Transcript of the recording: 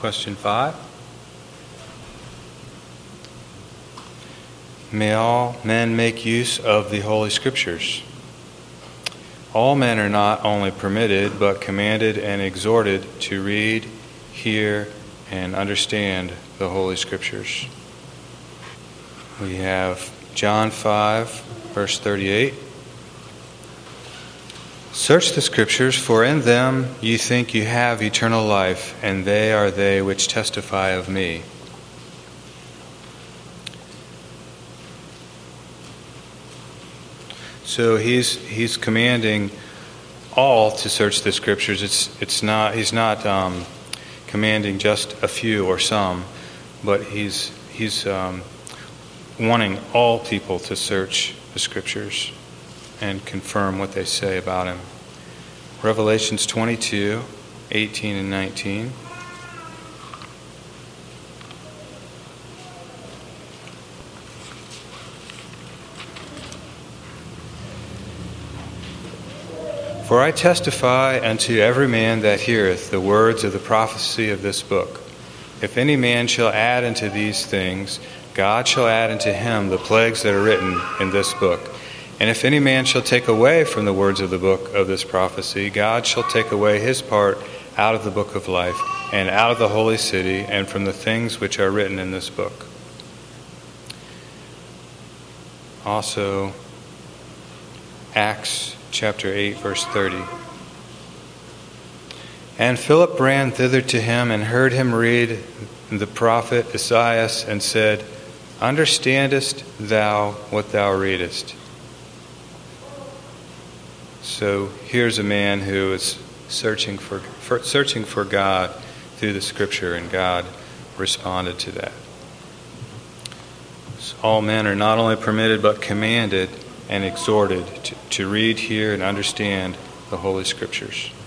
Question 5. May all men make use of the Holy Scriptures. All men are not only permitted, but commanded and exhorted to read, hear, and understand the Holy Scriptures. We have John 5, verse 38. Search the Scriptures, for in them you think you have eternal life, and they are they which testify of me. So he's commanding all to search the Scriptures. He's not commanding just a few or some, but he's wanting all people to search the Scriptures and confirm what they say about him. Revelations 22, 18 and 19. For I testify unto every man that heareth the words of the prophecy of this book. If any man shall add unto these things, God shall add unto him the plagues that are written in this book. And if any man shall take away from the words of the book of this prophecy, God shall take away his part out of the book of life, and out of the holy city, and from the things which are written in this book. Also, Acts chapter 8, verse 30. And Philip ran thither to him and heard him read the prophet Esaias, and said, Understandest thou what thou readest? So here's a man who is searching for God through the Scripture, and God responded to that. So all men are not only permitted but commanded and exhorted to read, hear, and understand the Holy Scriptures.